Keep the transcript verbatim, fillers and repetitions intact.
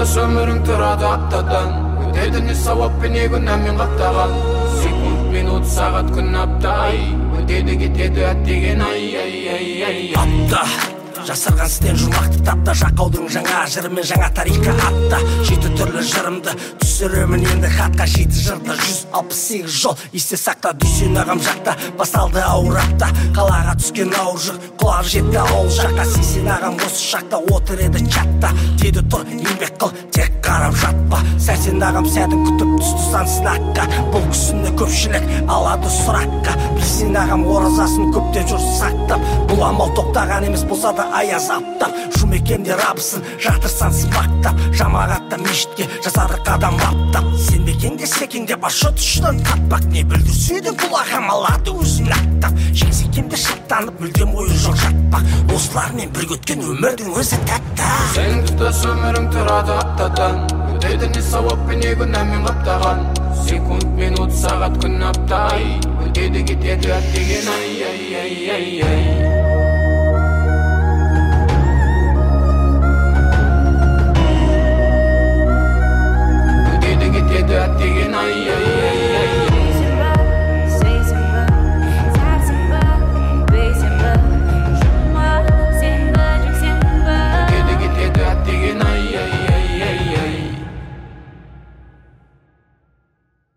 тұтас өмірің тұрады аптадан, өтеді не сауап пен не күнәмен қаптаған. Секунд, минут, сағат, күн, апта, ай, өтеді кетеді әттеген ай, ай, ай, ай, апта жасырған істен жұмақты тапта, жақаудың жаңа жыры мен жаңа тарихқа атта. Жеті түрлі жырымды түсіремін енді хатқа, жеті жырды жүз алпыс сегіз жол есте сақта. Дүйсен ағам жақта басталды ауыр апта, қалаға түскен ауыр жүк құлап жетті ауыл жаққа. Сейсен ағам осы шақта отыр еді чатта, деді тұр еңбек қыл тек қарап жатпа. Сәрсен ағам сәтін күтіп түсті сан сынаққа, бұл кісіні көпшілік алады сұраққа. Білсен ағам оразасын көптен жүр сақтап, бұл амал тоқтаған емес болса да аяз аптап. Жұмекемде рабысын жатырсан сыбақтап, жамағатта мешітке жасады қадам баптап. Сенбекеңде секеңде башот ұшынан таппақ, не бүлдірседі бұл ағам алады өзін аттап. Жеңсекемде шаттанып мүлдем ойы жоқ жатпақ, осылармен бірге өткен өмірдің өзі тәтті. Сен тұтас өмірің тұрады аптадан, өтеді не сауап пен не күнәмен қаптаған. Секунд, минут, сағат, күн, апта, ай, өтеді кетеді әттеген ай, ай, ай, ай, ай.